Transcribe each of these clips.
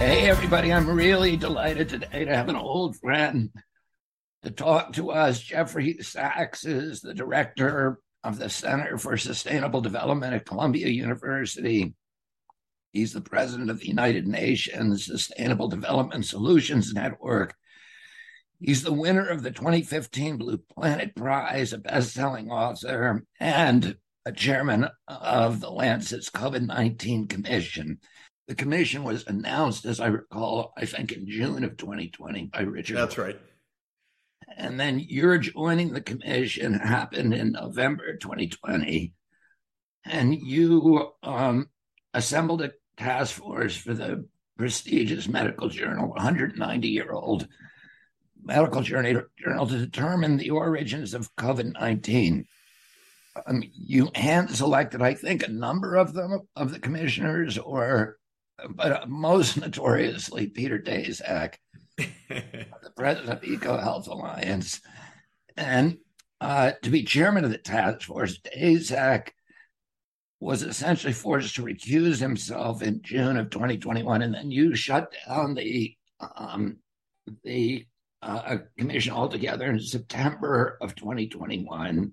Hey, everybody, I'm really delighted today to have an old friend to talk to us. Jeffrey Sachs is the director of the Center for Sustainable Development at Columbia University. He's the president of the United Nations Sustainable Development Solutions Network. He's the winner of the 2015 Blue Planet Prize, a best-selling author, and a chairman of the Lancet's COVID-19 Commission. The commission was announced, as I recall, I think in June of 2020 by Richard. That's right. And then your joining the commission happened in November 2020. And you assembled a task force for the prestigious medical journal, 190-year-old medical journal, to determine the origins of COVID-19. You hand-selected, I think, a number of them, of the commissioners, but most notoriously Peter Daszak, the president of EcoHealth Alliance. And to be chairman of the task force, Daszak was essentially forced to recuse himself in June of 2021, and then you shut down the commission altogether in September of 2021.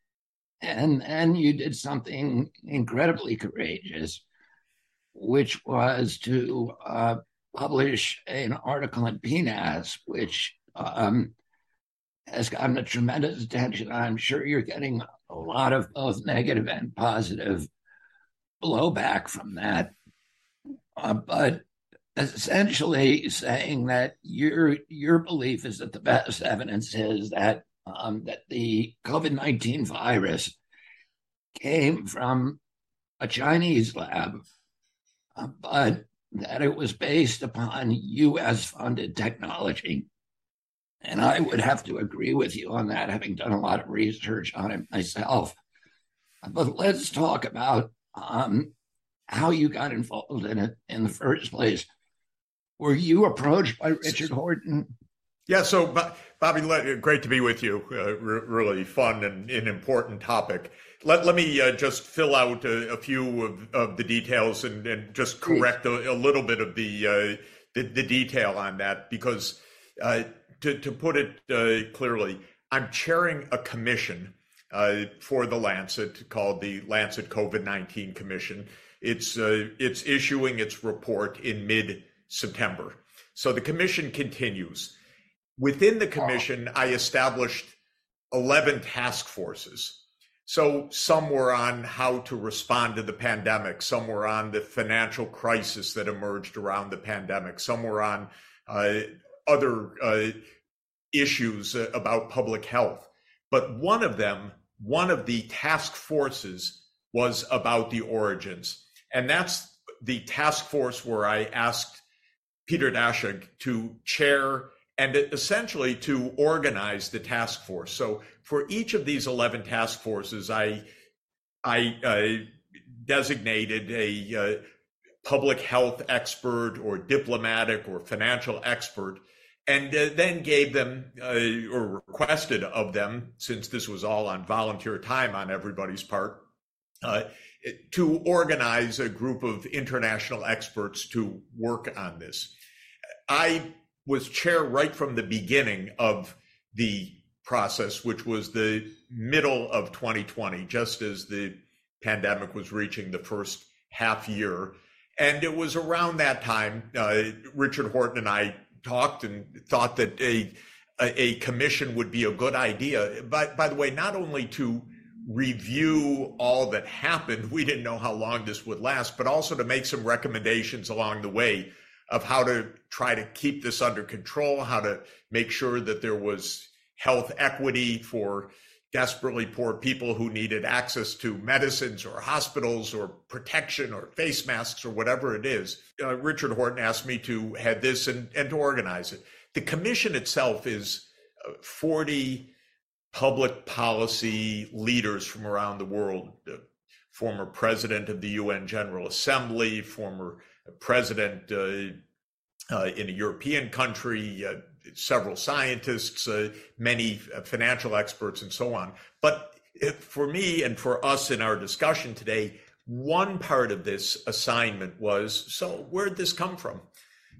And you did something incredibly courageous, which was to publish an article in PNAS, which has gotten a tremendous attention. I'm sure you're getting a lot of both negative and positive blowback from that. But essentially saying that your belief is that the best evidence is that the COVID-19 virus came from a Chinese lab, but that it was based upon U.S.-funded technology. And I would have to agree with you on that, having done a lot of research on it myself. But let's talk about how you got involved in it in the first place. Were you approached by Richard Horton? Yeah, so Bobby, great to be with you. Really fun and an important topic. Let me just fill out a few of the details and just correct a little bit of the detail on that, because to put it clearly, I'm chairing a commission for the Lancet called the Lancet COVID-19 Commission. It's issuing its report in mid-September. So the commission continues. Within the commission, I established 11 task forces. So some were on how to respond to the pandemic. Some were on the financial crisis that emerged around the pandemic. Some were on other issues about public health. But one of the task forces was about the origins. And that's the task force where I asked Peter Daszak to chair and essentially to organize the task force. So for each of these 11 task forces, I designated a public health expert or diplomatic or financial expert, and then gave them or requested of them, since this was all on volunteer time on everybody's part, to organize a group of international experts to work on this. I was chair right from the beginning of the process, which was the middle of 2020, just as the pandemic was reaching the first half year. And it was around that time, Richard Horton and I talked and thought that a commission would be a good idea. By the way, not only to review all that happened, we didn't know how long this would last, but also to make some recommendations along the way of how to try to keep this under control, how to make sure that there was health equity for desperately poor people who needed access to medicines or hospitals or protection or face masks or whatever it is. Richard Horton asked me to head this and to organize it. The commission itself is 40 public policy leaders from around the world, the former president of the UN General Assembly, former president in a European country, several scientists, many financial experts, and so on. But for me and for us in our discussion today, one part of this assignment was, so where'd this come from?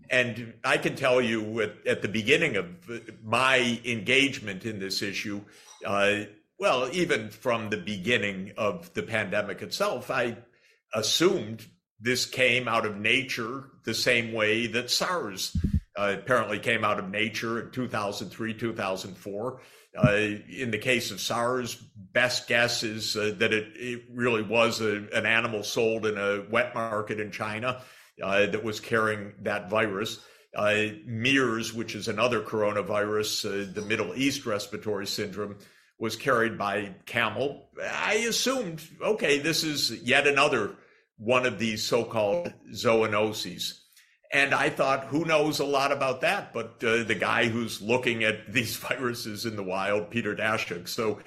And I can tell you at the beginning of my engagement in this issue, well, even from the beginning of the pandemic itself, I assumed this came out of nature the same way that SARS apparently came out of nature in 2003, 2004. In the case of SARS, best guess is that it really was an animal sold in a wet market in China that was carrying that virus. MERS, which is another coronavirus, the Middle East respiratory syndrome, was carried by camel. I assumed, okay, this is yet another one of these so-called zoonoses. And I thought, who knows a lot about that? But the guy who's looking at these viruses in the wild, Peter Daszak. So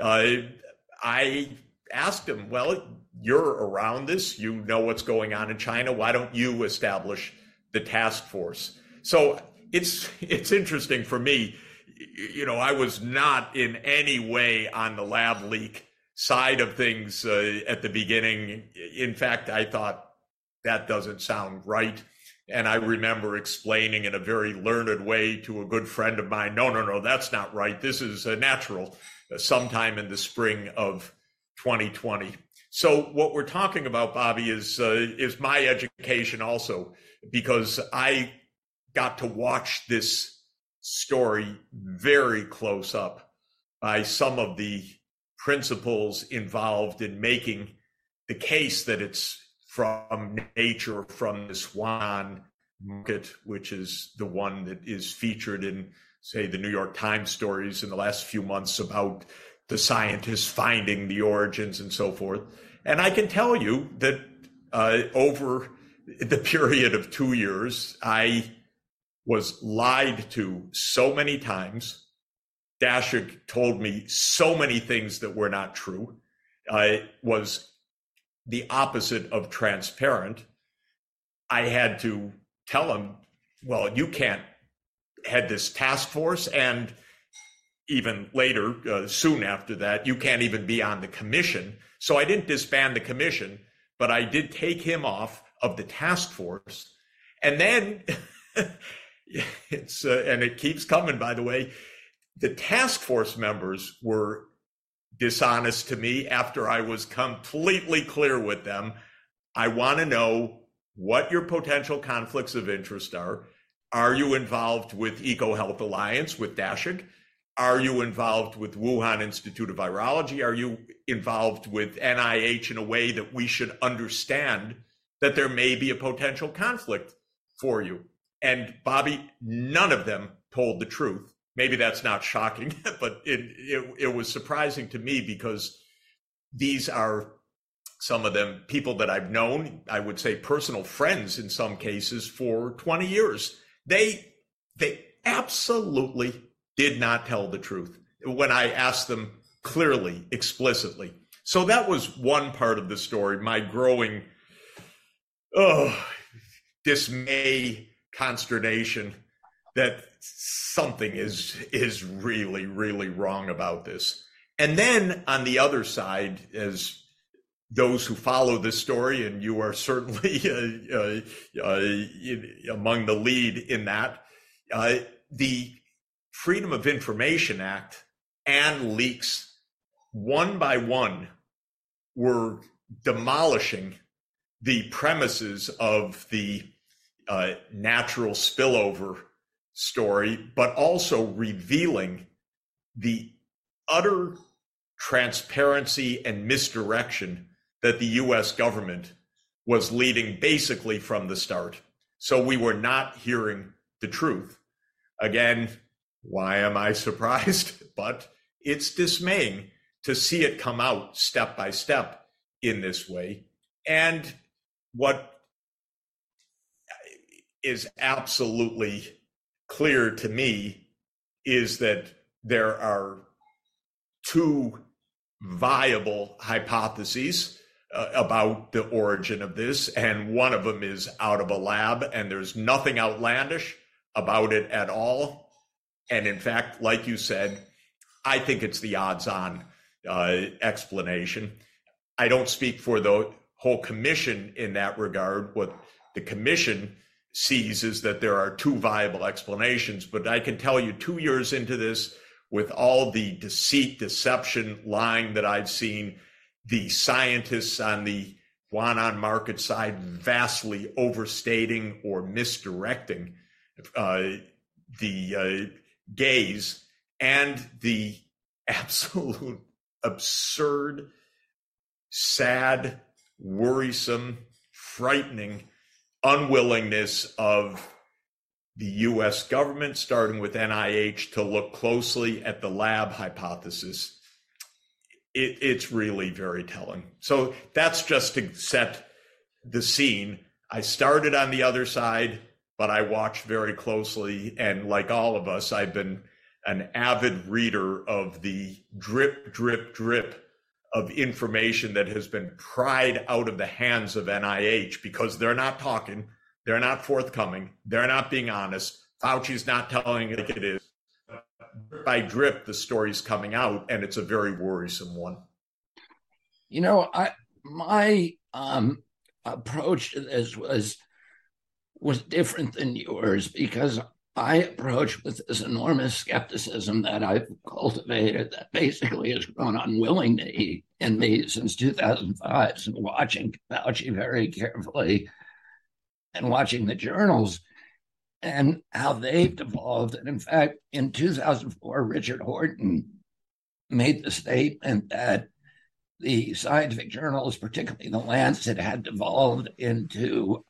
I asked him, well, you're around this. You know what's going on in China. Why don't you establish the task force? So it's interesting for me. You know, I was not in any way on the lab leak side of things at the beginning. In fact, I thought that doesn't sound right. And I remember explaining in a very learned way to a good friend of mine, no, that's not right. This is natural, sometime in the spring of 2020. So what we're talking about, Bobby, is my education also, because I got to watch this story very close up by some of the principles involved in making the case that it's from nature, from the swan market, which is the one that is featured in, say, the New York Times stories in the last few months about the scientists finding the origins and so forth. And I can tell you that over the period of 2 years, I was lied to so many times. Daszak told me so many things that were not true. It was the opposite of transparent. I had to tell him, well, you can't head this task force, and even later, soon after that, you can't even be on the commission. So I didn't disband the commission, but I did take him off of the task force. And then and it keeps coming, by the way, the task force members were dishonest to me after I was completely clear with them. I want to know what your potential conflicts of interest are. Are you involved with EcoHealth Alliance with Daszak? Are you involved with Wuhan Institute of Virology? Are you involved with NIH in a way that we should understand that there may be a potential conflict for you? And Bobby, none of them told the truth. Maybe that's not shocking, but it was surprising to me because these are some of them people that I've known, I would say personal friends in some cases, for 20 years. They absolutely did not tell the truth when I asked them clearly, explicitly. So that was one part of the story, my growing dismay, consternation that something is really, really wrong about this. And then on the other side, as those who follow this story, and you are certainly among the lead in that, the Freedom of Information Act and leaks, one by one, were demolishing the premises of the natural spillover story, but also revealing the utter transparency and misdirection that the US government was leading basically from the start. So we were not hearing the truth. Again, why am I surprised? But it's dismaying to see it come out step by step in this way. And what is absolutely clear to me is that there are two viable hypotheses about the origin of this, and one of them is out of a lab, and there's nothing outlandish about it at all. And in fact, like you said, I think it's the odds-on explanation. I don't speak for the whole commission in that regard. What the commission sees is that there are two viable explanations. But I can tell you, 2 years into this, with all the deceit, deception, lying that I've seen, the scientists on the Huanan market side vastly overstating or misdirecting the gaze, and the absolute absurd, sad, worrisome, frightening unwillingness of the U.S. government, starting with NIH, to look closely at the lab hypothesis. It's really very telling. So that's just to set the scene. I started on the other side, but I watched very closely. And like all of us, I've been an avid reader of the drip, drip, drip of information that has been pried out of the hands of NIH, because they're not talking, they're not forthcoming, they're not being honest. Fauci's not telling it like it is. Drip by drip, the story's coming out, and it's a very worrisome one. You know, my approach to this was different than yours, because I approach with this enormous skepticism that I've cultivated that basically has grown unwillingly in me since 2005, and watching Fauci very carefully and watching the journals and how they've evolved. And in fact, in 2004, Richard Horton made the statement that the scientific journals, particularly The Lancet, had devolved into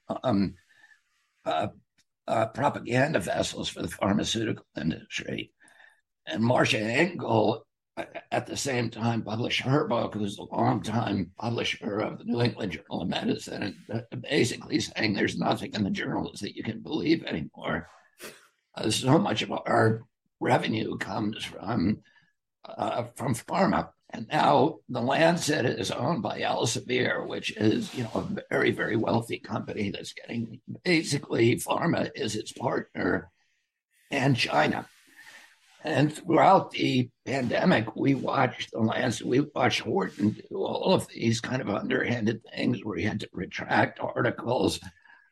propaganda vessels for the pharmaceutical industry. And Marcia Engel, at the same time, published her book, who's a longtime publisher of the New England Journal of Medicine, and basically saying there's nothing in the journals that you can believe anymore. So much of our revenue comes from pharma. And now the Lancet is owned by Elsevier, which is, a very, very wealthy company that's getting, basically pharma is its partner, and China. And throughout the pandemic, we watched the Lancet, we watched Horton do all of these kind of underhanded things where he had to retract articles.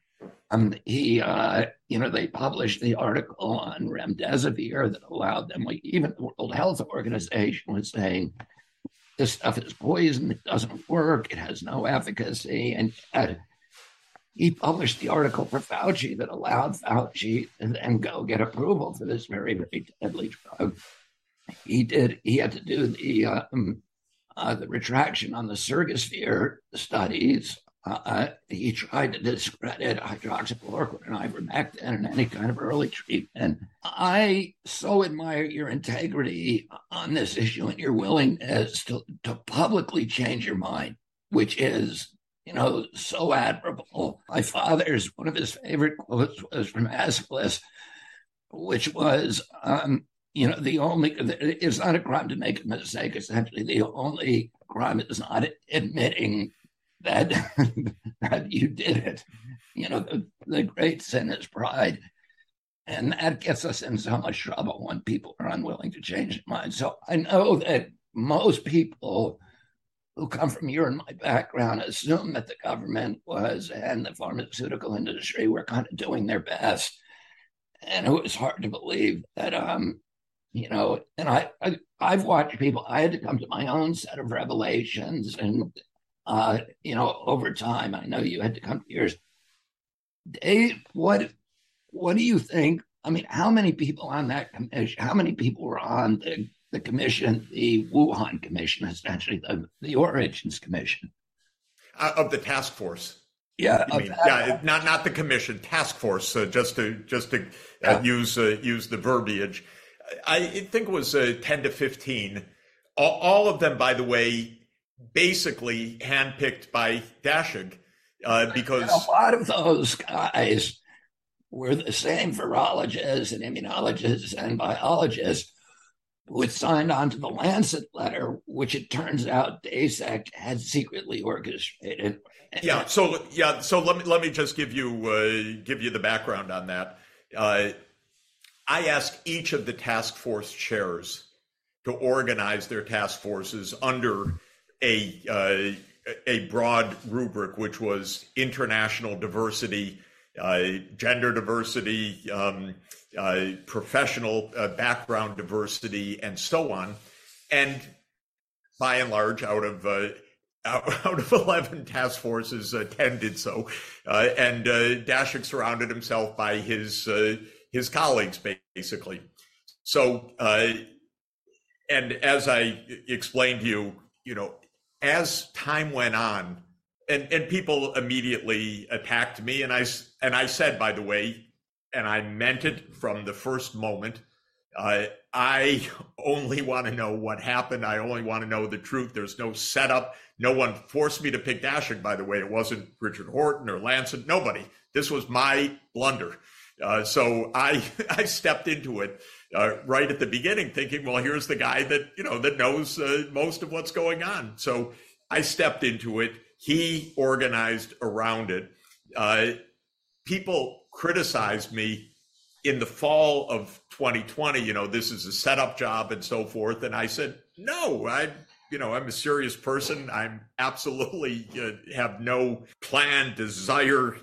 They published the article on remdesivir that allowed them, even the World Health Organization was saying, this stuff is poison, it doesn't work, it has no efficacy. And he published the article for Fauci that allowed Fauci to then go get approval for this very, very deadly drug. He had to do the retraction on the Surgisphere studies. He tried to discredit hydroxychloroquine and ivermectin and any kind of early treatment. I so admire your integrity on this issue and your willingness to publicly change your mind, which is, so admirable. My father's, one of his favorite quotes was from Aeschylus, which was, it's not a crime to make a mistake. Essentially, the only crime is not admitting that you did it. The great sin is pride. And that gets us in so much trouble when people are unwilling to change their minds. So I know that most people who come from your and my background assume that the government and the pharmaceutical industry were kind of doing their best. And it was hard to believe that, and I've watched people, I had to come to my own set of revelations, and over time, I know you had to come to yours. Dave, what do you think? I mean, how many people on that commission? How many people were on the commission, the Wuhan Commission, essentially the Origins Commission of the task force? Yeah, not the commission, task force. Just to use the verbiage, I think it was 10 to 15. All of them, by the way, basically handpicked by Daszak, because a lot of those guys were the same virologists and immunologists and biologists who had signed on to the Lancet letter, which it turns out Daszak had secretly orchestrated. So let me just give you the background on that. I asked each of the task force chairs to organize their task forces under a broad rubric, which was international diversity, gender diversity, professional background diversity, and so on. And by and large, out of 11 task forces, 10 did so. And Dashik surrounded himself by his colleagues, basically. So, and as I explained to you, as time went on, and people immediately attacked me, and I said, by the way, and I meant it from the first moment, I only want to know what happened. I only want to know the truth. There's no setup. No one forced me to pick Dashik, by the way. It wasn't Richard Horton or Lancet. Nobody. This was my blunder. So I stepped into it right at the beginning, thinking, well, here's the guy that knows most of what's going on. So I stepped into it. He organized around it. People criticized me in the fall of 2020. This is a setup job and so forth. And I said, no, I'm a serious person. I'm absolutely have no plan, desire,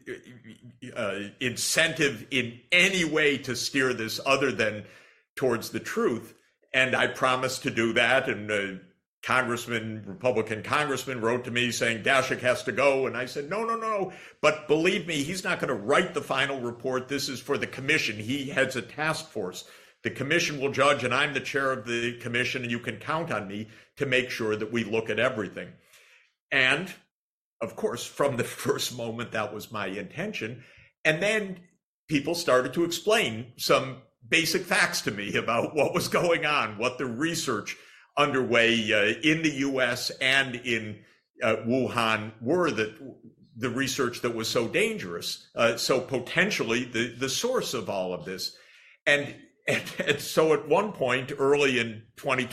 incentive in any way to steer this other than towards the truth. And I promised to do that. And Republican congressman wrote to me saying Dashik has to go. And I said, no. But believe me, he's not going to write the final report. This is for the commission. He heads a task force. The commission will judge, and I'm the chair of the commission, and you can count on me to make sure that we look at everything. And of course, from the first moment, that was my intention. And then people started to explain some basic facts to me about what was going on, what the research underway in the U.S. and in Wuhan were, the research that was so dangerous, so potentially the source of all of this. And so at one point early in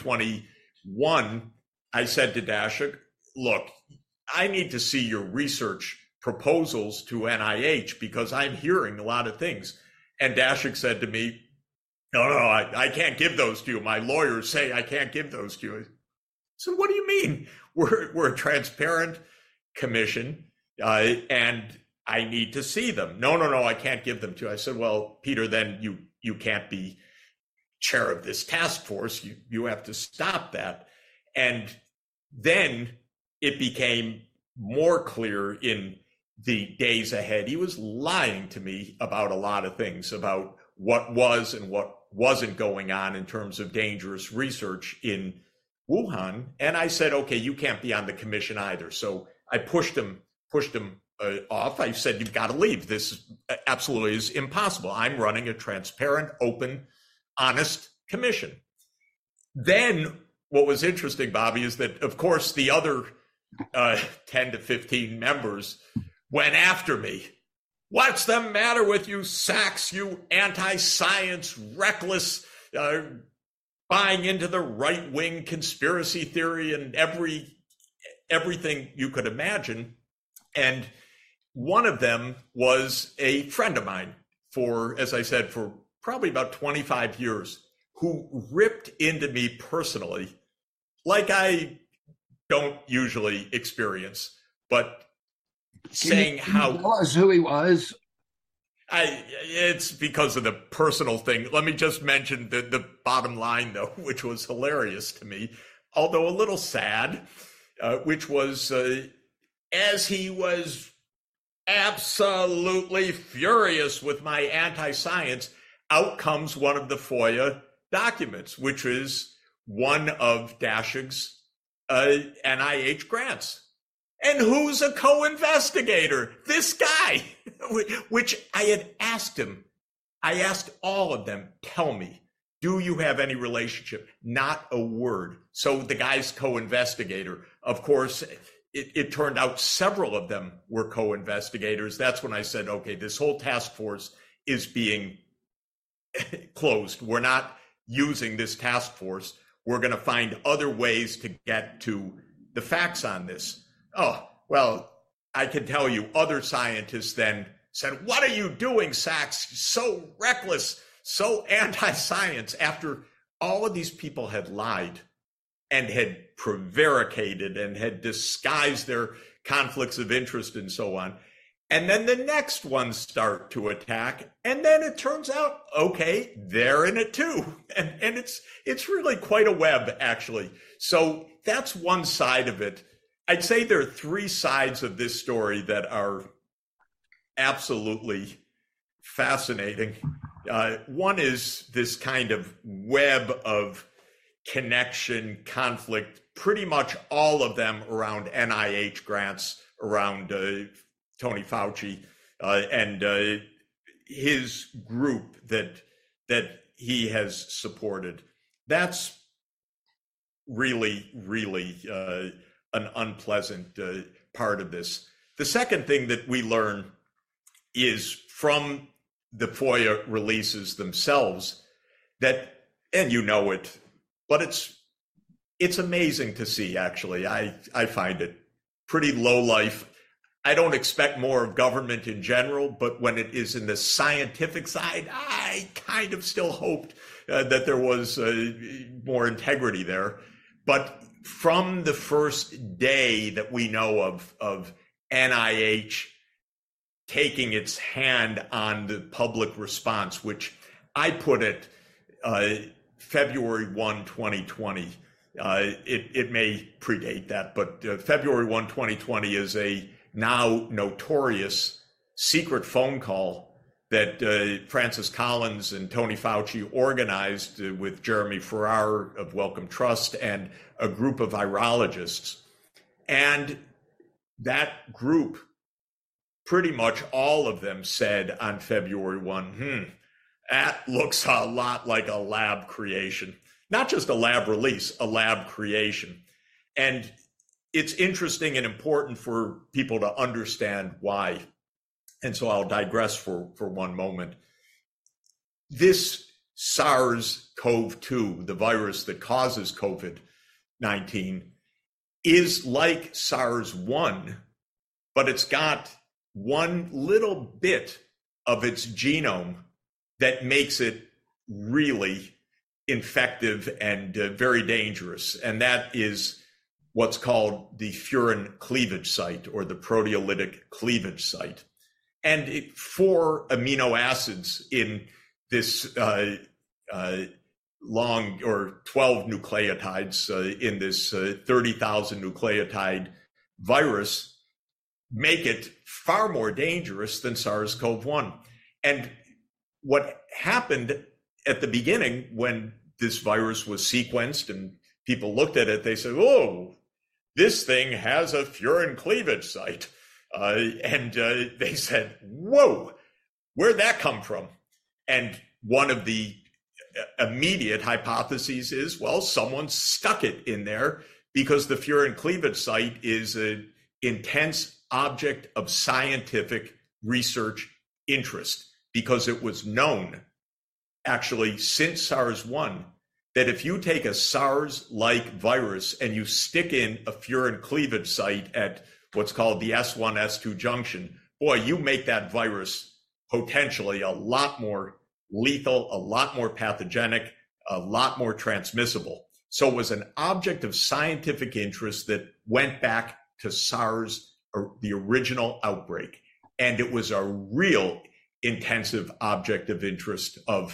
2021, I said to Dashik, look, I need to see your research proposals to NIH because I'm hearing a lot of things. And Dashik said to me, no, I can't give those to you. My lawyers say I can't give those to you. So what do you mean? We're a transparent commission, and I need to see them. No, I can't give them to you. I said, well, Peter, then you can't be chair of this task force. You have to stop that. And then it became more clear in the days ahead. He was lying to me about a lot of things, about what was and what wasn't going on in terms of dangerous research in Wuhan. And I said, okay, you can't be on the commission either. So I pushed him off. I said, you've got to leave. This absolutely is impossible. I'm running a transparent, open, honest commission. Then what was interesting, Bobby, is that, of course, the other 10 to 15 members went after me. What's the matter with you, Sachs, you anti-science, reckless, buying into the right-wing conspiracy theory and everything you could imagine? And one of them was a friend of mine as I said, for probably about 25 years, who ripped into me personally, like I don't usually experience, but saying how. Tell us who he was. It's because of the personal thing. Let me just mention the bottom line, though, which was hilarious to me, although a little sad, which was as he was absolutely furious with my anti-science, out comes one of the FOIA documents, which is one of Dashik's NIH grants. And who's a co-investigator? This guy, which I had asked him. I asked all of them, tell me, do you have any relationship? Not a word. So the guy's co-investigator. Of course, it turned out several of them were co-investigators. That's when I said, okay, this whole task force is being closed. We're not using this task force. We're going to find other ways to get to the facts on this. Oh, well, I can tell you other scientists then said, what are you doing, Sachs? So reckless, so anti-science, after all of these people had lied and had prevaricated and had disguised their conflicts of interest and so on. And then the next ones start to attack. And then it turns out, okay, they're in it too. And it's really quite a web, actually. So that's one side of it. I'd say there are three sides of this story that are absolutely fascinating. One is this kind of web of connection, conflict, pretty much all of them around NIH grants, around Tony Fauci and his group that he has supported. That's really, really an unpleasant part of this. The second thing that we learn is from the FOIA releases themselves that, and you know it, but it's amazing to see, actually. I find it pretty low life. I don't expect more of government in general, but when it is in the scientific side, I kind of still hoped that there was more integrity there. But from the first day that we know of NIH taking its hand on the public response, which I put it February 1, 2020. It may predate that, but February 1, 2020 is a now notorious secret phone call that Francis Collins and Tony Fauci organized with Jeremy Farrar of Wellcome Trust and a group of virologists. And that group, pretty much all of them said on February 1, that looks a lot like a lab creation. Not just a lab release, a lab creation. And it's interesting and important for people to understand why. And so I'll digress for one moment. This SARS-CoV-2, the virus that causes COVID-19, is like SARS-1, but it's got one little bit of its genome that makes it really infective and very dangerous. And that is what's called the furin cleavage site, or the proteolytic cleavage site. And 4 amino acids in this long, or 12 nucleotides in this 30,000 nucleotide virus make it far more dangerous than SARS-CoV-1. And what happened at the beginning when this virus was sequenced and people looked at it, they said, oh, this thing has a furin cleavage site. And they said, whoa, where'd that come from? And one of the immediate hypotheses is, well, someone stuck it in there because the furin cleavage site is an intense object of scientific research interest, because it was known actually since SARS-1 that if you take a SARS-like virus and you stick in a furin cleavage site at what's called the S1, S2 junction, boy, you make that virus potentially a lot more lethal, a lot more pathogenic, a lot more transmissible. So it was an object of scientific interest that went back to SARS, or the original outbreak. And it was a real intensive object of interest of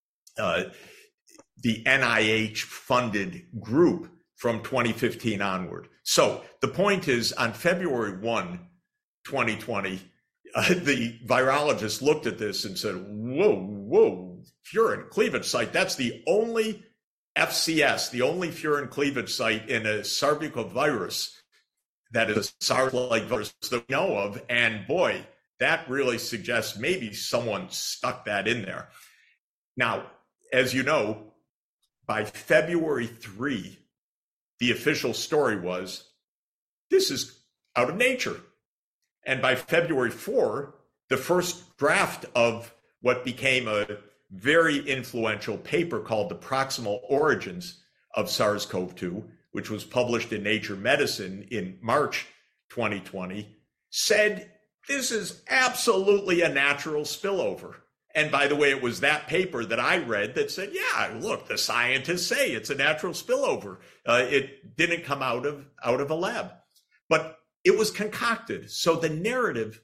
the NIH-funded group from 2015 onward. So the point is, on February 1, 2020, the virologists looked at this and said, whoa, furin cleavage site, that's the only FCS, the only furin cleavage site in a sarbecovirus that is a SARS-like virus that we know of. And boy, that really suggests maybe someone stuck that in there. Now, as you know, by February 3, the official story was, this is out of Nature. And by February 4, the first draft of what became a very influential paper called The Proximal Origins of SARS-CoV-2, which was published in Nature Medicine in March 2020, said this is absolutely a natural spillover. And by the way, it was that paper that I read that said, yeah, look, the scientists say it's a natural spillover. It didn't come out of a lab, but it was concocted. So the narrative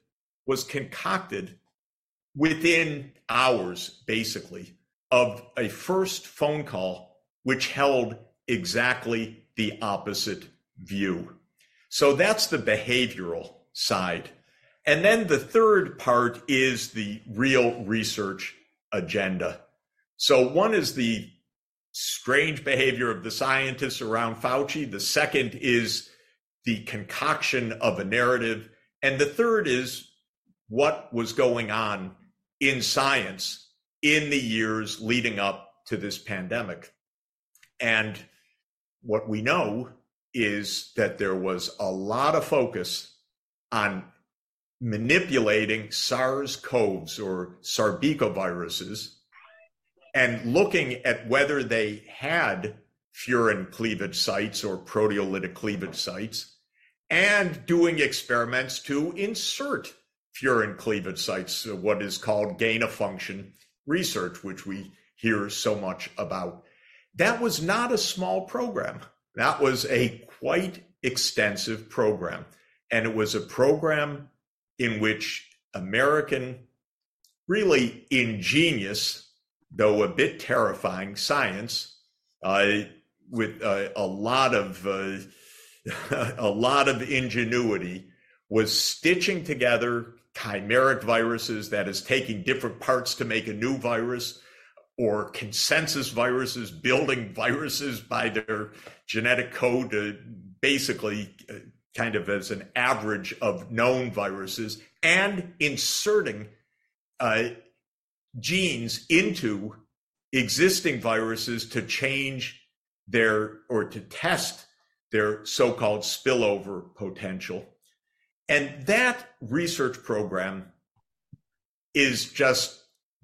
was concocted within hours, basically, of a first phone call, which held exactly the opposite view. So that's the behavioral side. And then the third part is the real research agenda. So one is the strange behavior of the scientists around Fauci. The second is the concoction of a narrative. And the third is what was going on in science in the years leading up to this pandemic. And what we know is that there was a lot of focus on manipulating SARS-CoVs or sarbecoviruses and looking at whether they had furin cleavage sites or proteolytic cleavage sites, and doing experiments to insert furin cleavage sites, what is called gain-of-function research, which we hear so much about. That was not a small program. That was a quite extensive program. And it was a program in which American, really ingenious, though a bit terrifying science, with a lot of ingenuity, was stitching together chimeric viruses, that is, taking different parts to make a new virus, or consensus viruses, building viruses by their genetic code, basically kind of as an average of known viruses, and inserting genes into existing viruses to change their, or to test their so-called spillover potential. And that research program is just,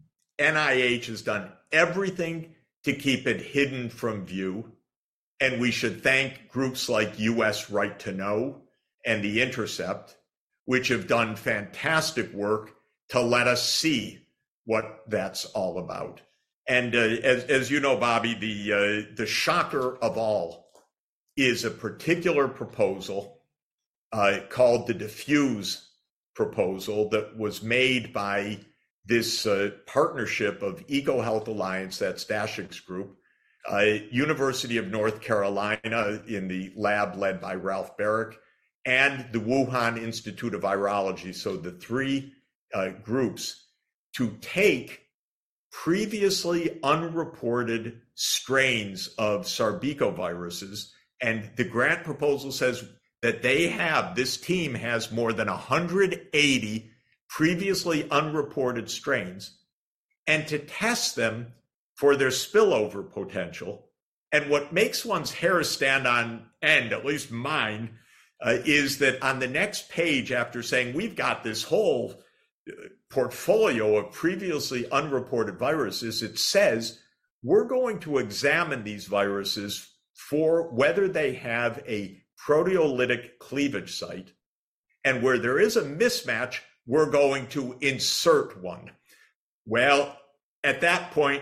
NIH has done everything to keep it hidden from view. And we should thank groups like US Right to Know and The Intercept, which have done fantastic work to let us see what that's all about. And as you know, Bobby, the shocker of all is a particular proposal called the Diffuse proposal that was made by this partnership of EcoHealth Alliance, that's Daszak's group, University of North Carolina in the lab led by Ralph Baric, and the Wuhan Institute of Virology. So the three groups to take previously unreported strains of sarbecoviruses, and the grant proposal says that this team has more than 180 previously unreported strains, and to test them for their spillover potential. And what makes one's hair stand on end, at least mine, is that on the next page, after saying we've got this whole portfolio of previously unreported viruses, it says we're going to examine these viruses for whether they have a proteolytic cleavage site, and where there is a mismatch, we're going to insert one. Well, at that point,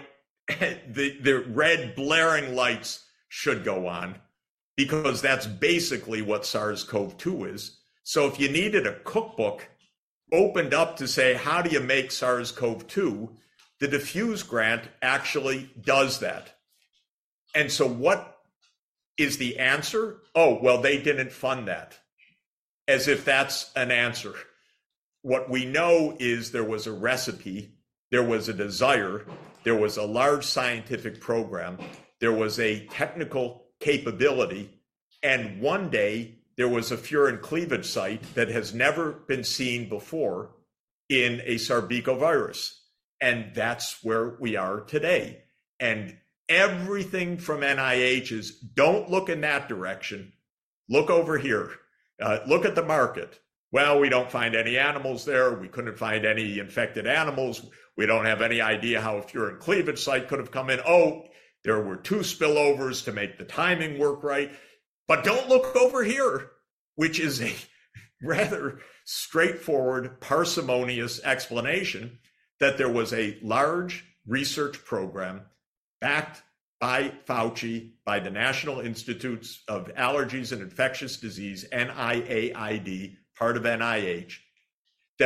the red blaring lights should go on, because that's basically what SARS-CoV-2 is. So if you needed a cookbook opened up to say, how do you make SARS-CoV-2, the Diffuse grant actually does that. And so what is the answer? Oh, well, they didn't fund that. As if that's an answer. What we know is there was a recipe, there was a desire, there was a large scientific program, there was a technical capability, and one day there was a furin cleavage site that has never been seen before in a sarbecovirus. And that's where we are today. And everything from NIH is, don't look in that direction. Look over here. Look at the market. Well, we don't find any animals there. We couldn't find any infected animals. We don't have any idea how a furin cleavage site could have come in. Oh, there were 2 spillovers to make the timing work right. But don't look over here, which is a rather straightforward, parsimonious explanation that there was a large research program backed by Fauci, by the National Institutes of Allergies and Infectious Disease, NIAID, part of NIH, that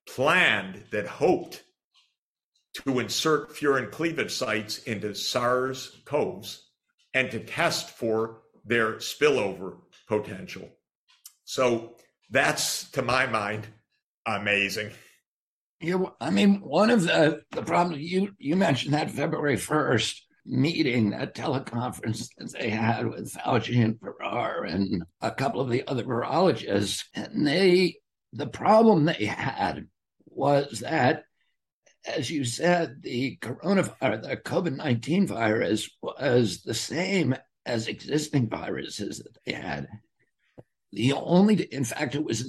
planned, that hoped to insert furin cleavage sites into SARS-CoVs and to test for their spillover potential. So that's, to my mind, amazing. Yeah, I mean, one of the problems you mentioned that February 1st meeting, that teleconference that they had with Fauci and Farrar and a couple of the other virologists, and the problem they had was that, as you said, the COVID-19 virus was the same as existing viruses that they had. In fact, it was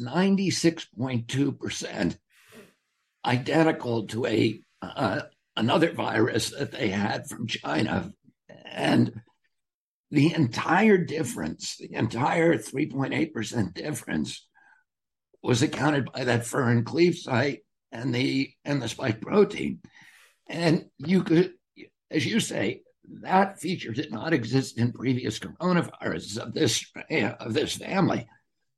96.2% identical to another virus that they had from China. And the entire difference, the entire 3.8% difference, was accounted by that furin cleave site and the spike protein. And you could, as you say, that feature did not exist in previous coronaviruses of this family.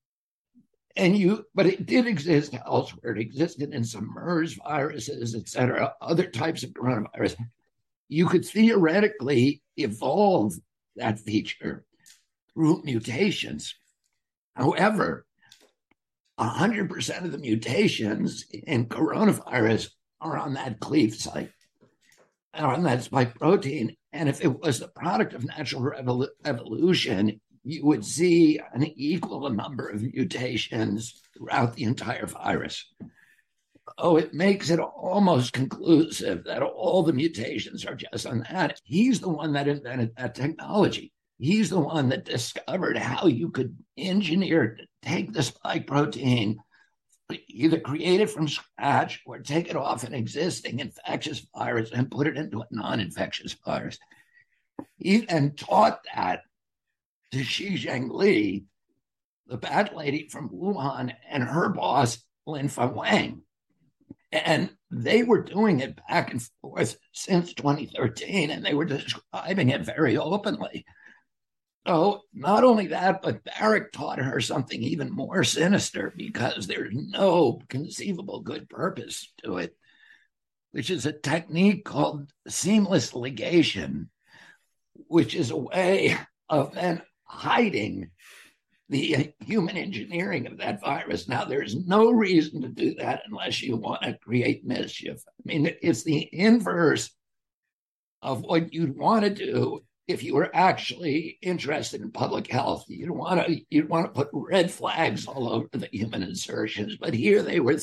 But it did exist elsewhere. It existed in some MERS viruses, et cetera, other types of coronavirus. You could theoretically evolve that feature through mutations. However, 100% of the mutations in coronavirus are on that cleave site, are on that spike protein. And if it was the product of natural evolution, you would see an equal number of mutations throughout the entire virus. Oh, it makes it almost conclusive that all the mutations are just on that. He's the one that invented that technology. He's the one that discovered how you could take the spike protein, either create it from scratch or take it off an existing infectious virus and put it into a non-infectious virus. He then taught that to Xi Zhengli, the bat lady from Wuhan, and her boss, Linfa Wang. And they were doing it back and forth since 2013, and they were describing it very openly. So not only that, but Barack taught her something even more sinister, because there's no conceivable good purpose to it, which is a technique called seamless ligation, which is a way of then hiding the human engineering of that virus. Now, there's no reason to do that unless you want to create mischief. I mean, it's the inverse of what you'd want to do if you were actually interested in public health. You'd want to put red flags all over the human insertions. But here they were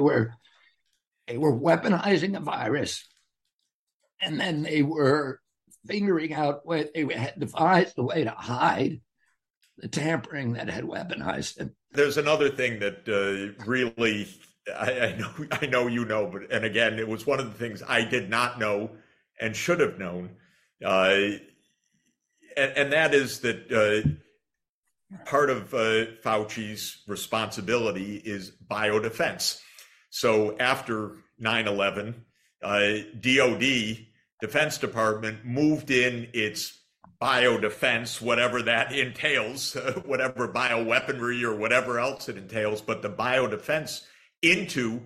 weaponizing a virus, and then they were figuring out what they had devised a way to hide the tampering that had weaponized it. There's another thing that really, I know you know, but, and again, it was one of the things I did not know and should have known, and that is that part of Fauci's responsibility is biodefense. So after 9/11, DOD, Defense Department, moved in its biodefense, whatever that entails, whatever bioweaponry or whatever else it entails, but the biodefense into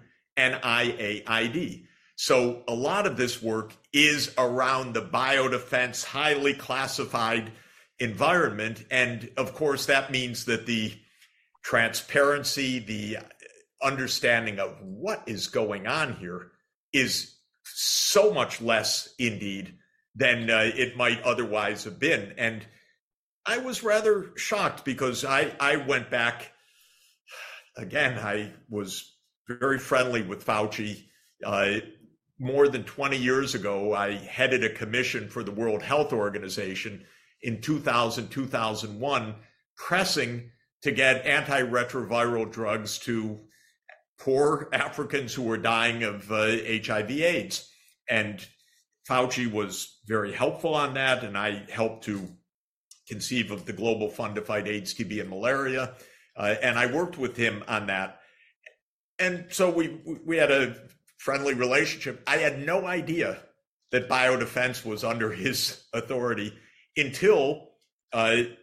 NIAID. So a lot of this work is around the biodefense, highly classified environment. And of course, that means that the transparency, the understanding of what is going on here is so much less, indeed, than it might otherwise have been. And I was rather shocked, because I went back, again, I was very friendly with Fauci. More than 20 years ago, I headed a commission for the World Health Organization in 2000, 2001, pressing to get antiretroviral drugs to poor Africans who were dying of HIV/AIDS. And Fauci was very helpful on that, and I helped to conceive of the Global Fund to Fight AIDS, TB, and Malaria, and I worked with him on that. And so we had a friendly relationship. I had no idea that biodefense was under his authority until I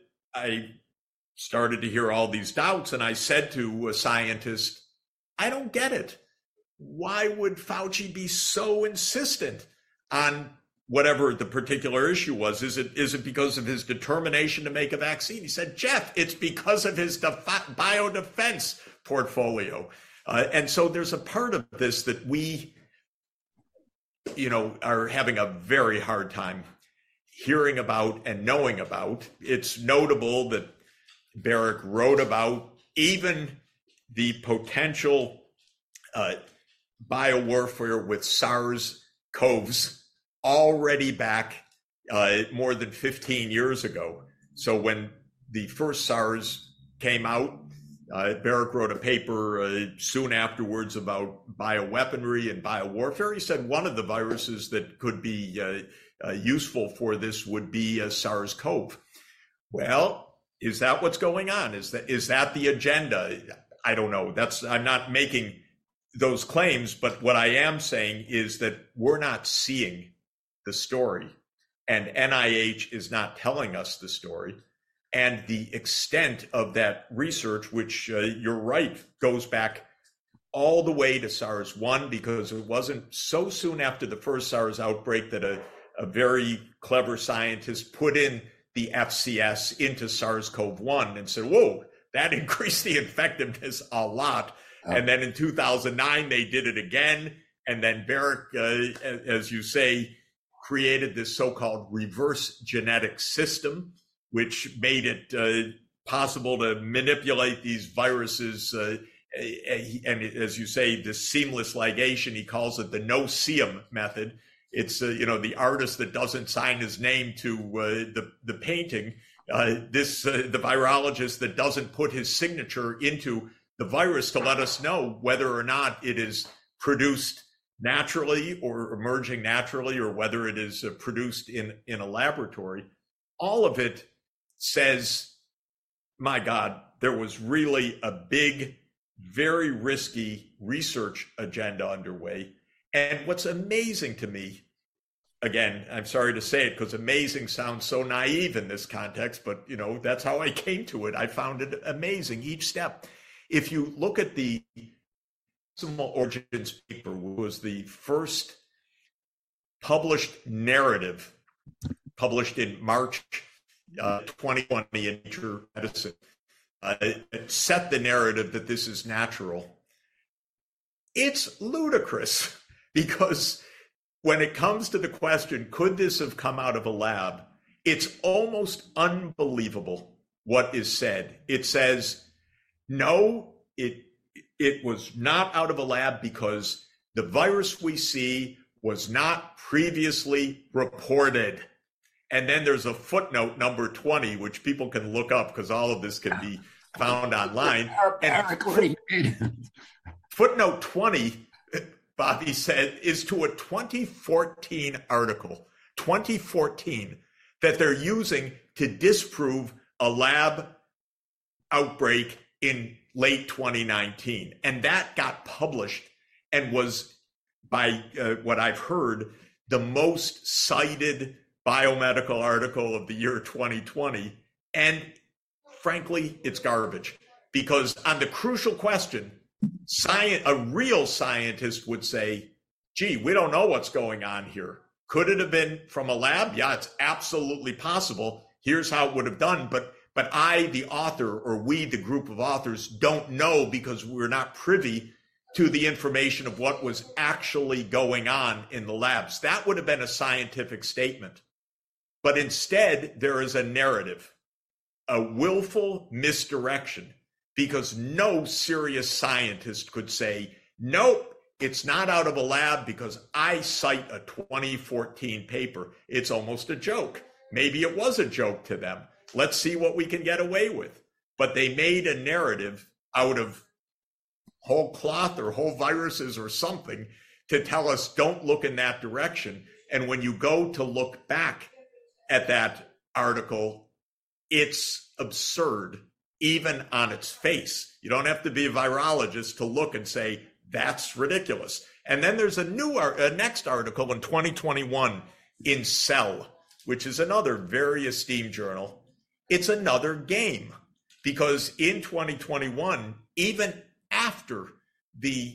started to hear all these doubts, and I said to a scientist, I don't get it. why would Fauci be so insistent on whatever the particular issue was? Is it because of his determination to make a vaccine? He said, Jeff, it's because of his biodefense portfolio. And so there's a part of this that we, are having a very hard time hearing about and knowing about. It's notable that Baric wrote about even the potential biowarfare with SARS-CoVs already back more than 15 years ago. So when the first SARS came out, Baric wrote a paper soon afterwards about bioweaponry and biowarfare. He said one of the viruses that could be useful for this would be SARS-CoV. Well, is that what's going on? Is that the agenda? I don't know. I'm not making those claims, but what I am saying is that we're not seeing the story, and NIH is not telling us the story. And the extent of that research, which you're right, goes back all the way to SARS-1, because it wasn't so soon after the first SARS outbreak that a very clever scientist put in the FCS into SARS-CoV-1 and said, whoa, that increased the effectiveness a lot. Oh. And then in 2009, they did it again. And then Baric, as you say, created this so-called reverse genetic system, which made it possible to manipulate these viruses. And as you say, the seamless ligation, he calls it the no-seum method. It's, the artist that doesn't sign his name to the painting, the virologist that doesn't put his signature into the virus to let us know whether or not it is produced naturally or emerging naturally, or whether it is produced in a laboratory. All of it says, my God, there was really a big, very risky research agenda underway. And what's amazing to me, again, I'm sorry to say it because amazing sounds so naive in this context, but that's how I came to it. I found it amazing each step. If you look at the Decimal Origins paper, which was the first published narrative, published in March 2020 in Nature Medicine, it set the narrative that this is natural. It's ludicrous, because when it comes to the question, could this have come out of a lab, it's almost unbelievable what is said. It says, no, it was not out of a lab because the virus we see was not previously reported. And then there's a footnote number 20, which people can look up because all of this can be found online. And footnote 20, Bobby said, is to a 2014 article, 2014, that they're using to disprove a lab outbreak in late 2019. And that got published and was, by what I've heard, the most cited biomedical article of the year 2020. And frankly, it's garbage, because on the crucial question, a real scientist would say, gee, we don't know what's going on here. Could it have been from a lab? Yeah, it's absolutely possible. Here's how it would have done. But I, the author, or we, the group of authors, don't know, because we're not privy to the information of what was actually going on in the labs. That would have been a scientific statement. But instead, there is a narrative, a willful misdirection, because no serious scientist could say, nope, it's not out of a lab because I cite a 2014 paper. It's almost a joke. Maybe it was a joke to them. Let's see what we can get away with. But they made a narrative out of whole cloth or whole viruses or something to tell us don't look in that direction. And when you go to look back at that article, it's absurd, even on its face. You don't have to be a virologist to look and say, that's ridiculous. And then there's a next article in 2021 in Cell, which is another very esteemed journal. It's another game, because in 2021, even after the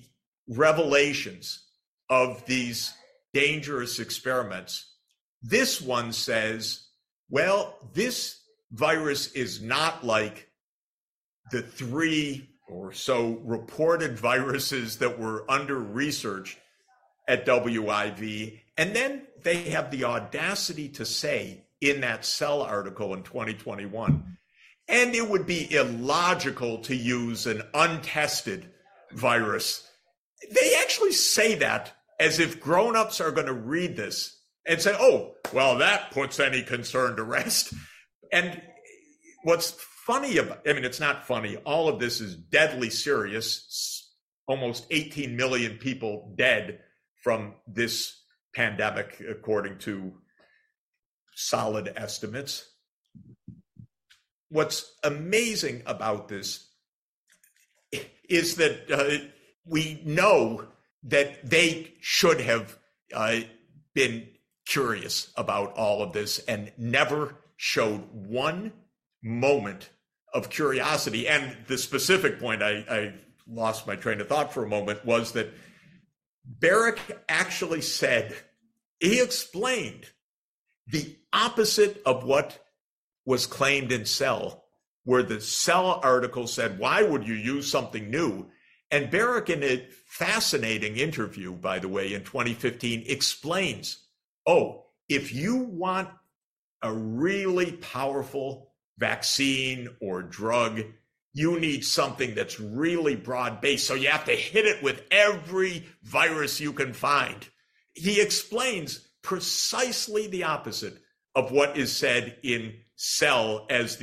revelations of these dangerous experiments, this one says, well, this virus is not like the 3 or so reported viruses that were under research at WIV. And then they have the audacity to say in that Cell article in 2021, and it would be illogical to use an untested virus. They actually say that as if grown-ups are going to read this and say, oh, well, that puts any concern to rest. And what's funny about, I mean, it's not funny. All of this is deadly serious. Almost 18 million people dead from this pandemic, according to solid estimates. What's amazing about this is that we know that they should have been curious about all of this and never showed one moment of curiosity. And the specific point, I lost my train of thought for a moment, was that Baric actually said, he explained the opposite of what was claimed in Cell, where the Cell article said, why would you use something new? And Baric, in a fascinating interview, by the way, in 2015, explains, oh, if you want a really powerful vaccine or drug, you need something that's really broad-based. So you have to hit it with every virus you can find. He explains precisely the opposite of what is said in Cell as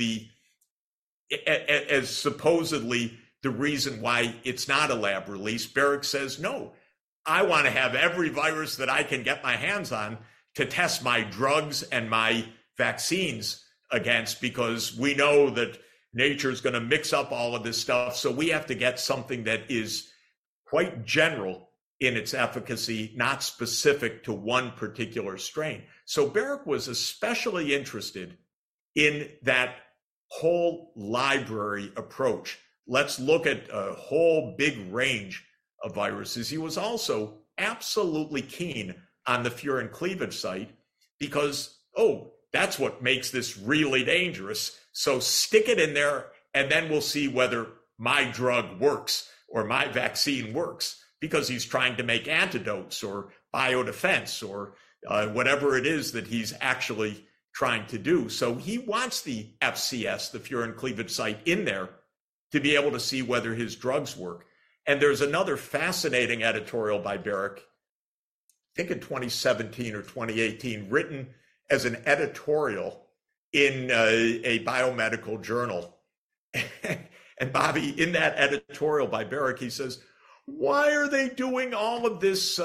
supposedly the reason why it's not a lab release. Baric says, no, I want to have every virus that I can get my hands on to test my drugs and my vaccines against, because we know that nature is going to mix up all of this stuff. So we have to get something that is quite general in its efficacy, not specific to one particular strain. So Baric was especially interested in that whole library approach. Let's look at a whole big range of viruses. He was also absolutely keen on the furin cleavage site because, oh, that's what makes this really dangerous. So stick it in there, and then we'll see whether my drug works or my vaccine works, because he's trying to make antidotes or biodefense or whatever it is that he's actually trying to do. So he wants the FCS, the furin cleavage site, in there to be able to see whether his drugs work. And there's another fascinating editorial by Baric, I think in 2017 or 2018, written as an editorial in a biomedical journal. And Bobby, in that editorial by Baric, he says, why are they doing all of this?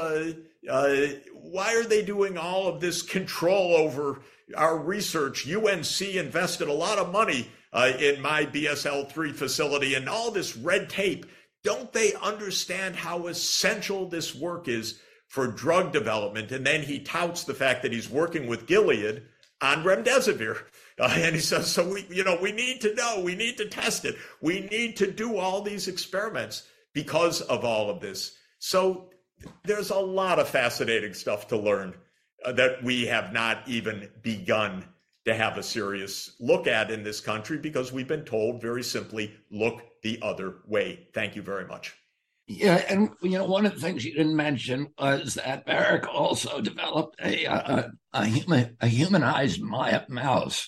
Why are they doing all of this control over our research? UNC invested a lot of money in my BSL-3 facility and all this red tape. Don't they understand how essential this work is for drug development? And then he touts the fact that he's working with Gilead on remdesivir. And he says, so we need to know, we need to test it. We need to do all these experiments because of all of this. So there's a lot of fascinating stuff to learn that we have not even begun to have a serious look at in this country, because we've been told very simply, look the other way. Thank you very much. Yeah, and one of the things you didn't mention was that Baric also developed a humanized mouse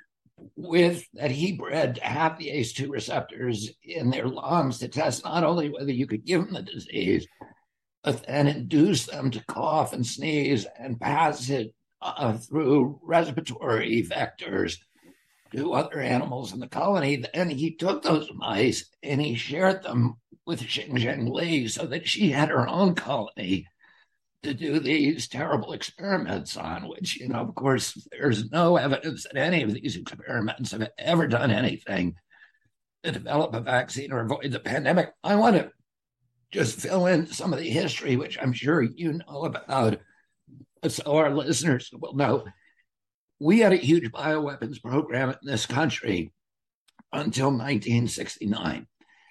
that he bred to have the ACE2 receptors in their lungs to test not only whether you could give them the disease, but then induce them to cough and sneeze and pass it through respiratory vectors to other animals in the colony. And he took those mice and he shared them with Xing Li so that she had her own colony to do these terrible experiments on, which, of course, there's no evidence that any of these experiments have ever done anything to develop a vaccine or avoid the pandemic. I want to just fill in some of the history, which I'm sure you know about, so our listeners will know. We had a huge bioweapons program in this country until 1969.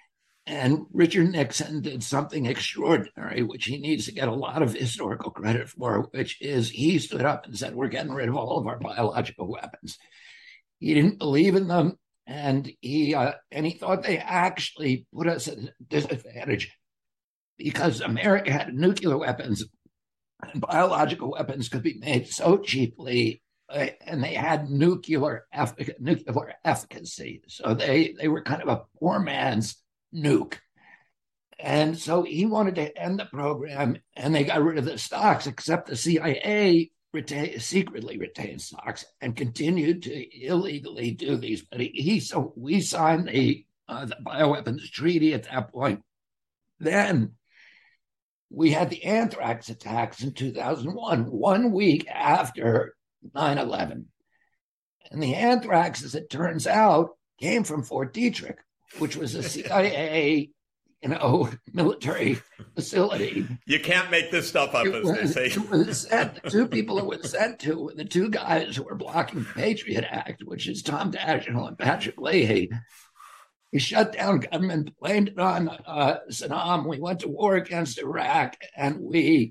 And Richard Nixon did something extraordinary, which he needs to get a lot of historical credit for, which is he stood up and said, we're getting rid of all of our biological weapons. He didn't believe in them, and he thought they actually put us at a disadvantage because America had nuclear weapons and biological weapons could be made so cheaply, and they had nuclear efficacy. So they were kind of a poor man's nuke. And so he wanted to end the program, and they got rid of the stocks, except the CIA secretly retained stocks and continued to illegally do these. But so we signed the bioweapons treaty at that point. Then we had the anthrax attacks in 2001, 1 week after 9/11. And the anthrax, as it turns out, came from Fort Detrick, which was a CIA, military facility. You can't make this stuff up, as they say. The two people it was sent to were the two guys who were blocking the Patriot Act, which is Tom Daschle and Patrick Leahy. We shut down government, blamed it on Saddam. We went to war against Iraq, and we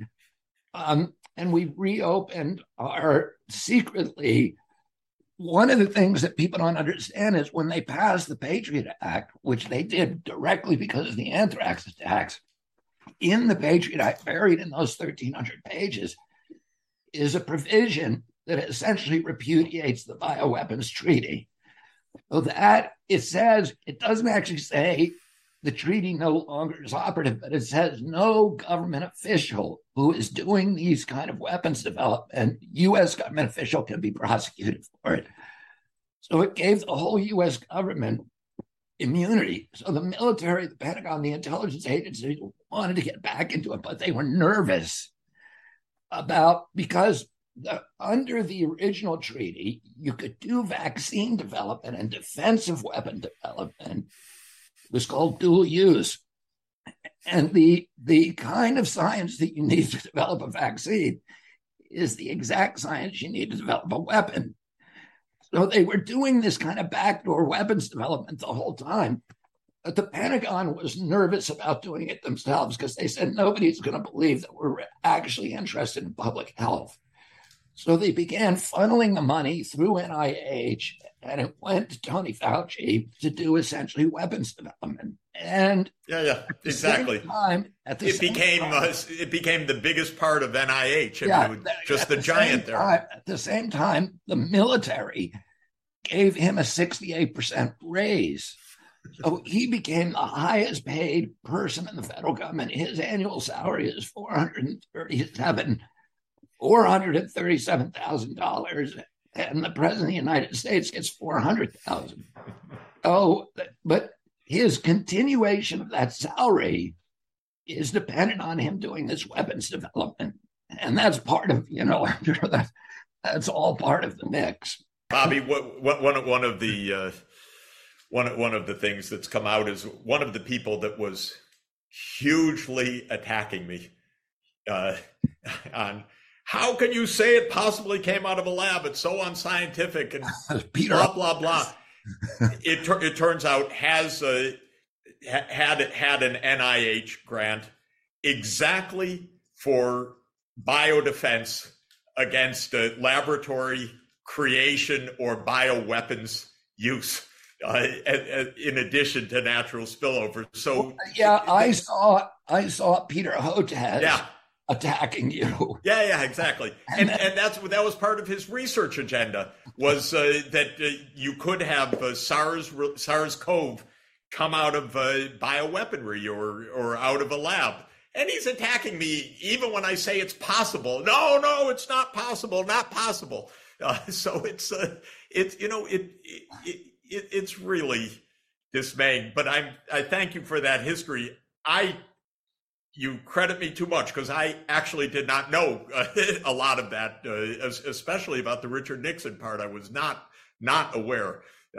reopened our secretly. One of the things that people don't understand is when they passed the Patriot Act, which they did directly because of the anthrax attacks, in the Patriot Act, buried in those 1,300 pages, is a provision that essentially repudiates the bioweapons treaty. So that it says, it doesn't actually say the treaty no longer is operative, but it says no government official who is doing these kind of weapons development, U.S. government official, can be prosecuted for it. So it gave the whole U.S. government immunity. So the military, the Pentagon, the intelligence agencies wanted to get back into it, but they were nervous because under the original treaty, you could do vaccine development and defensive weapon development. It was called dual use. And the kind of science that you need to develop a vaccine is the exact science you need to develop a weapon. So they were doing this kind of backdoor weapons development the whole time. But the Pentagon was nervous about doing it themselves because they said nobody's going to believe that we're actually interested in public health. So they began funneling the money through NIH, and it went to Tony Fauci to do essentially weapons development. And exactly. It became the biggest part of NIH. Just the giant there. At the same time, the military gave him a 68% raise. So he became the highest paid person in the federal government. His annual salary is $437,000, and the president of the United States gets $400,000. Oh, but his continuation of that salary is dependent on him doing this weapons development, and that's part of that's all part of the mix. Bobby, one of the things that's come out is one of the people that was hugely attacking me on. How can you say it possibly came out of a lab? It's so unscientific and blah, blah, blah. It turns out had an NIH grant exactly for biodefense against laboratory creation or bioweapons use, in addition to natural spillover. So I saw Peter Hotez attacking you. Yeah, exactly. And that was part of his research agenda, was that you could have SARS-CoV come out of bioweaponry or out of a lab. And he's attacking me even when I say it's possible. No, it's not possible. Not possible. So it's really dismaying. But I thank you for that history. You credit me too much because I actually did not know a lot of that, especially about the Richard Nixon part. I was not aware.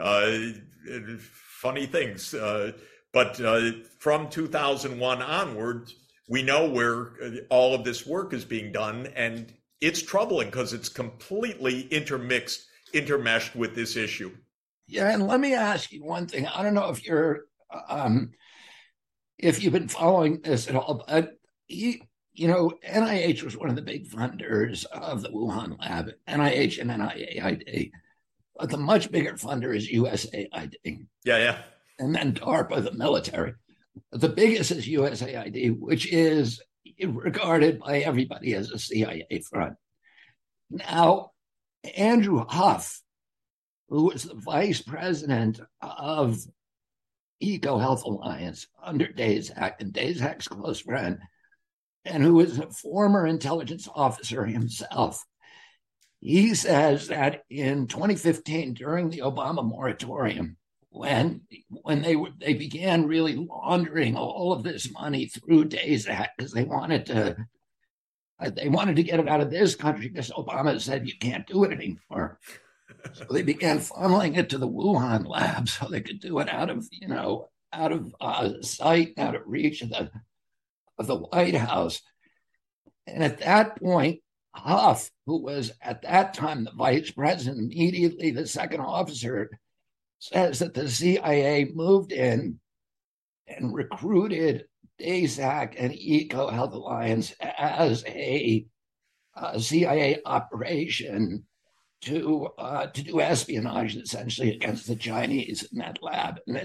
Funny things. But from 2001 onward, we know where all of this work is being done, and it's troubling because it's completely intermeshed with this issue. Yeah, and let me ask you one thing. I don't know if you're if you've been following this at all, but NIH was one of the big funders of the Wuhan lab, NIH and NIAID. But the much bigger funder is USAID. Yeah, yeah. And then DARPA, the military. The biggest is USAID, which is regarded by everybody as a CIA front. Now, Andrew Huff, who was the vice president of EcoHealth Alliance under Daszak, and Daszak's close friend, and who is a former intelligence officer himself, he says that in 2015, during the Obama moratorium, when they began really laundering all of this money through Daszak because they wanted to get it out of this country because Obama said you can't do it anymore. So they began funneling it to the Wuhan lab so they could do it out of sight, out of reach of the White House. And at that point, Huff, who was at that time the vice president, immediately the second officer, says that the CIA moved in and recruited Daszak and EcoHealth Alliance as a CIA operation to do espionage essentially against the Chinese in that lab. And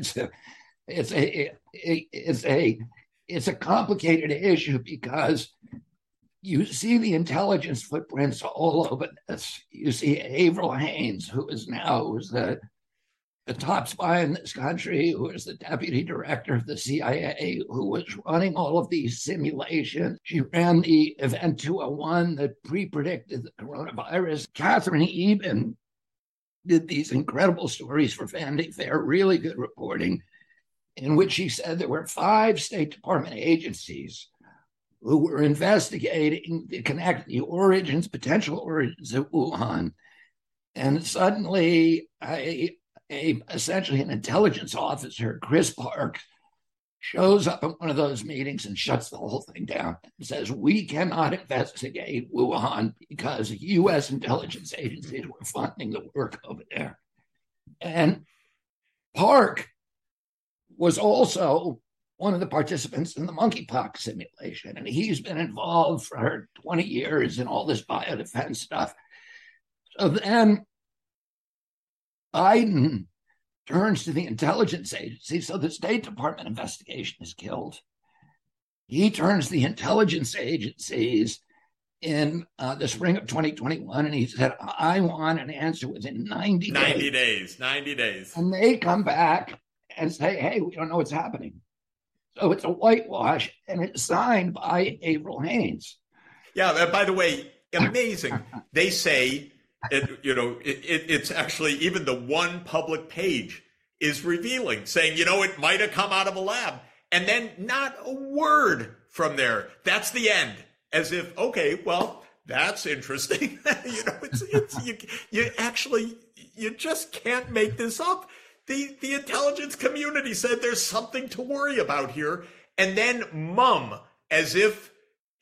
it's a complicated issue because you see the intelligence footprints all over this. You see Avril Haines, who's the top spy in this country, who is the deputy director of the CIA, who was running all of these simulations. She ran the Event 201 that pre-predicted the coronavirus. Catherine Eben did these incredible stories for Vanity Fair, really good reporting, in which she said there were 5 State Department agencies who were investigating to connect the potential origins of Wuhan. And suddenly, essentially an intelligence officer, Chris Park, shows up at one of those meetings and shuts the whole thing down and says, we cannot investigate Wuhan because U.S. intelligence agencies were funding the work over there. And Park was also one of the participants in the monkeypox simulation. And he's been involved for 20 years in all this biodefense stuff. So then Biden turns to the intelligence agency. So the State Department investigation is killed. He turns to the intelligence agencies in the spring of 2021, and he said, I want an answer within 90 days. 90 days. And they come back and say, hey, we don't know what's happening. So it's a whitewash, and it's signed by Avril Haines. Yeah, by the way, amazing. They say, it's actually even the one public page is revealing, saying, it might have come out of a lab. And then not a word from there. That's the end. As if, okay, well, that's interesting. You just can't make this up. The intelligence community said there's something to worry about here, and then as if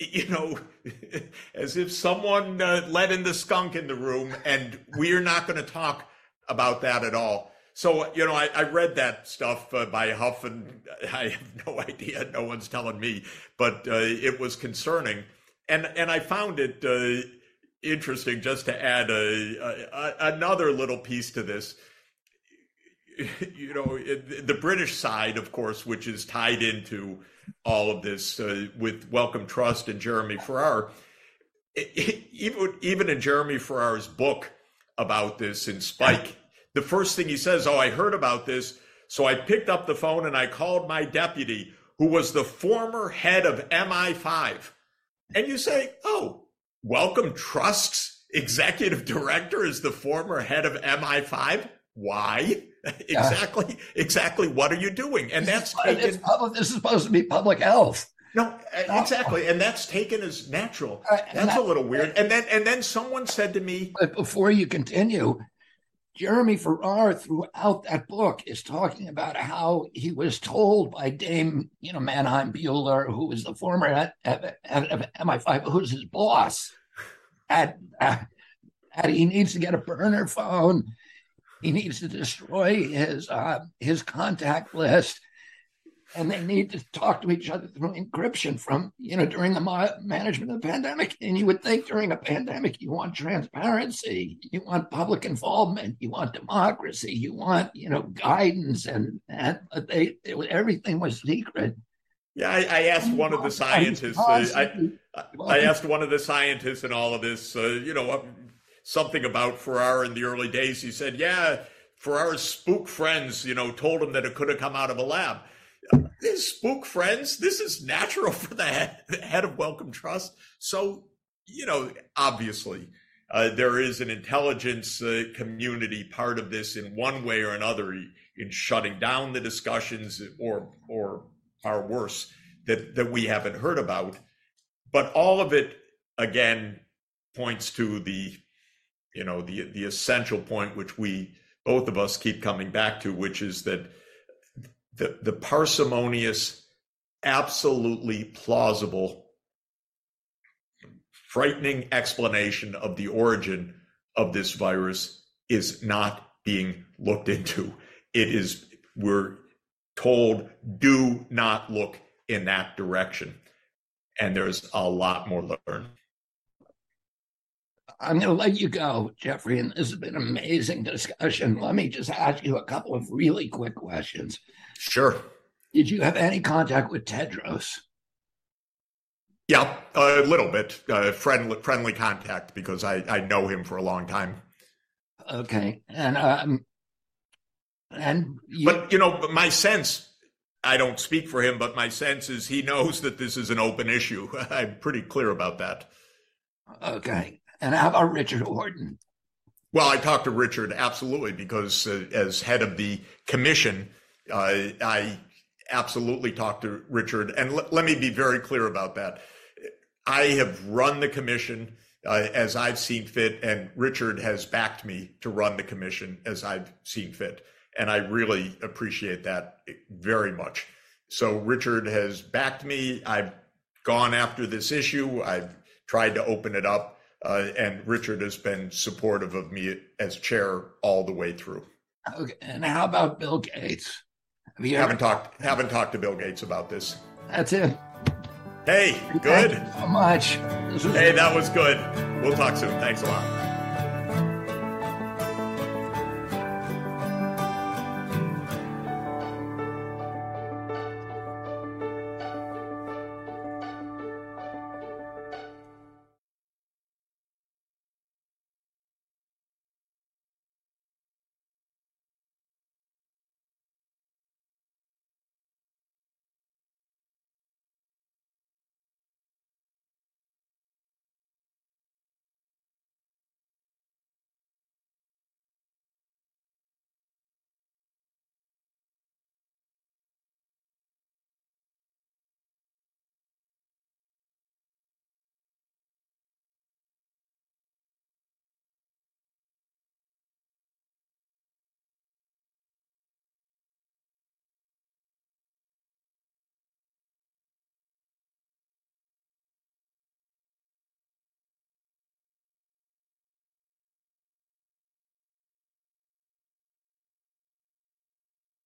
someone let in the skunk in the room, and we're not going to talk about that at all. So, I read that stuff by Huff, and I have no idea. No one's telling me, but it was concerning, and I found it interesting. Just to add another little piece to this. The British side, of course, which is tied into all of this with Wellcome Trust and Jeremy Farrar, even in Jeremy Farrar's book about this in Spike, the first thing he says, I heard about this, so I picked up the phone and I called my deputy, who was the former head of MI5. And you say, Wellcome Trust's executive director is the former head of MI5? Why? Exactly. What are you doing? And that's taken. This is supposed to be public health. No, exactly. And that's taken as natural. That's a little weird. And then someone said to me, but before you continue, Jeremy Farrar throughout that book is talking about how he was told by Dame, Mannheim Bueller, who was the former head of MI5, who's his boss, at he needs to get a burner phone. He needs to destroy his contact list. and they need to talk to each other through encryption from, during the management of the pandemic. And you would think during a pandemic, you want transparency, you want public involvement, you want democracy, you want, guidance, and everything was secret. Yeah, I asked one of the scientists. I asked one of the scientists in all of this, something about Farrar in the early days. He said, "Yeah, Farrar's spook friends, told him that it could have come out of a lab." His spook friends, this is natural for the head of Wellcome Trust. So, obviously, there is an intelligence community part of this in one way or another in shutting down the discussions or far worse that we haven't heard about. But all of it, again, points to the essential point, which both of us keep coming back to, which is that the parsimonious, absolutely plausible, frightening explanation of the origin of this virus is not being looked into. We're told, do not look in that direction. And there's a lot more to learn. I'm going to let you go, Jeffrey, and this has been an amazing discussion. Let me just ask you a couple of really quick questions. Sure. Did you have any contact with Tedros? Yeah, a little bit. Friendly contact, because I know him for a long time. Okay. But my sense, I don't speak for him, but my sense is he knows that this is an open issue. I'm pretty clear about that. Okay. And how about Richard Horton? Well, I talked to Richard, absolutely, because as head of the commission, I absolutely talked to Richard. And let me be very clear about that. I have run the commission as I've seen fit, and Richard has backed me to run the commission as I've seen fit. And I really appreciate that very much. So Richard has backed me. I've gone after this issue. I've tried to open it up. And Richard has been supportive of me as chair all the way through. Okay. And how about Bill Gates? Haven't talked to Bill Gates about this. That's it. Hey, good. Thank you so much. That was good. We'll talk soon. Thanks a lot.